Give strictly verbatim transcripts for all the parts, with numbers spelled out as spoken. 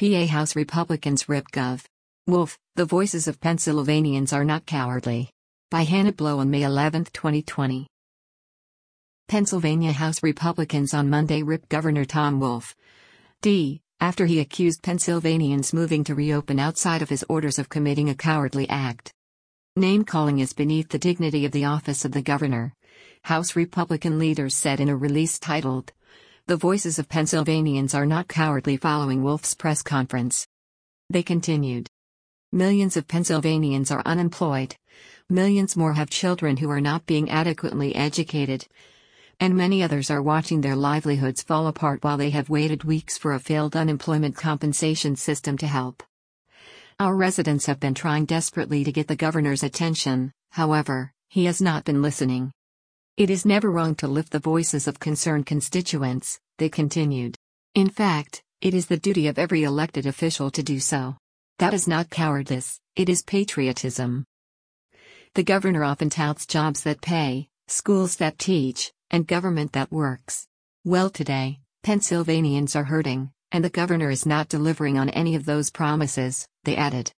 P A House Republicans rip Gov. Wolf, the voices of Pennsylvanians are not cowardly. By Hannah Blow on May eleventh, twenty twenty. Pennsylvania House Republicans on Monday ripped Governor Tom Wolf, D. after he accused Pennsylvanians moving to reopen outside of his orders of committing a cowardly act. Name-calling is beneath the dignity of the office of the governor, House Republican leaders said in a release titled, "The Voices of Pennsylvanians Are Not Cowardly" following Wolf's press conference. They continued. Millions of Pennsylvanians are unemployed, millions more have children who are not being adequately educated, and many others are watching their livelihoods fall apart while they have waited weeks for a failed unemployment compensation system to help. Our residents have been trying desperately to get the governor's attention, however, he has not been listening. It is never wrong to lift the voices of concerned constituents, they continued. In fact, it is the duty of every elected official to do so. That is not cowardice, it is patriotism. The governor often touts jobs that pay, schools that teach, and government that works. Well, today, Pennsylvanians are hurting, and the governor is not delivering on any of those promises, they added.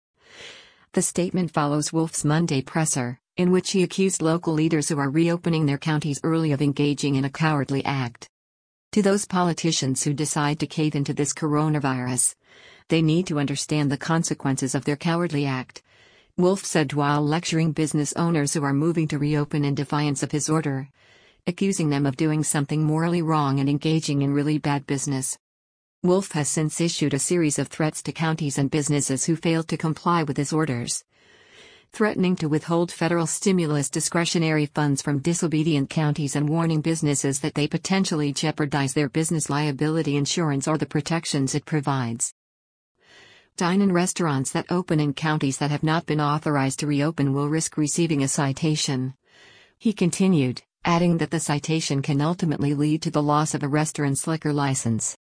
The statement follows Wolf's Monday presser, in which he accused local leaders who are reopening their counties early of engaging in a cowardly act. To those politicians who decide to cave into this coronavirus, they need to understand the consequences of their cowardly act, Wolf said while lecturing business owners who are moving to reopen in defiance of his order, accusing them of doing something morally wrong and engaging in really bad business. Wolf has since issued a series of threats to counties and businesses who failed to comply with his orders, threatening to withhold federal stimulus discretionary funds from disobedient counties and warning businesses that they potentially jeopardize their business liability insurance or the protections it provides. Dine-in restaurants that open in counties that have not been authorized to reopen will risk receiving a citation, he continued, adding that the citation can ultimately lead to the loss of a restaurant's liquor license.